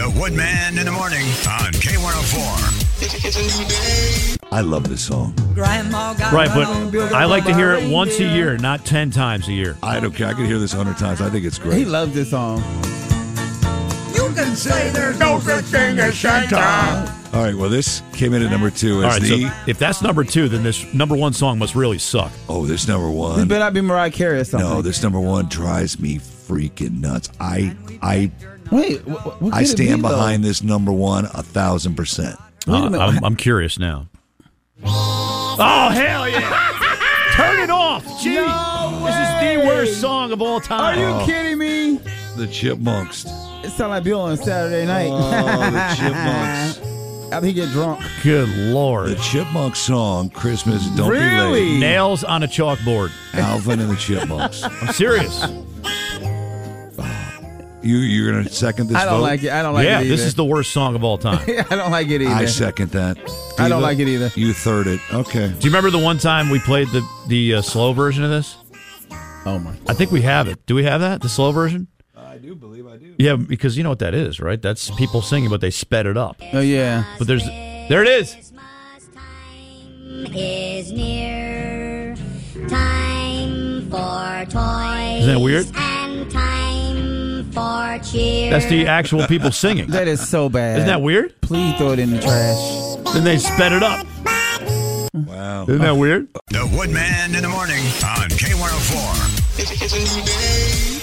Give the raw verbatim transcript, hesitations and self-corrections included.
The Woodman in the morning on K one oh four. It's a new day. I love this song. Grandma got Right, but I like to hear it once a year, not ten times a year. I don't care. I can hear this a hundred times. I think it's great. He loves this song. You can say there's no such thing as Santa. All right, well, this came in at number two as All right, the... so if that's number two, then this number one song must really suck. Oh, this number This one... better not be Mariah Carey or something. No, this number one drives me freaking nuts. I I Wait, what, what I could it stand be, behind this number one a thousand percent. Wait a Uh, minute. I'm, I'm curious now. Oh, hell yeah. Turn it off. Gee, No this is the way. worst song of all Are time. you Oh. kidding me? The Chipmunks. It sounds like Bill on Saturday night. Oh, the Chipmunks. After he get drunk. Good The Lord. Chipmunk song, Christmas, Don't Be Really? Late. Nails on a chalkboard. Alvin and the Chipmunks. I'm serious. You, you're going to second this I don't vote? like it. I don't like yeah, it either. this is the worst song of all time. I don't like it either. I second that. I don't Eva, like it either. You third it. Okay. Do you remember the one time we played the, the uh, slow version of this? Oh my. I think we have it. Do we have that? The slow version? I do believe I do. Yeah, because you know what that is, right? That's people singing, but they sped it up. Oh yeah. But there's, there it is. Christmas time is near. Time for toys. Isn't that weird? And time for cheer. That's the actual people singing. That is so bad. Isn't that weird? Please throw it in the trash. Then they sped it up. Wow. Isn't that weird? The Woodman in the morning on K one oh four. It's a new day.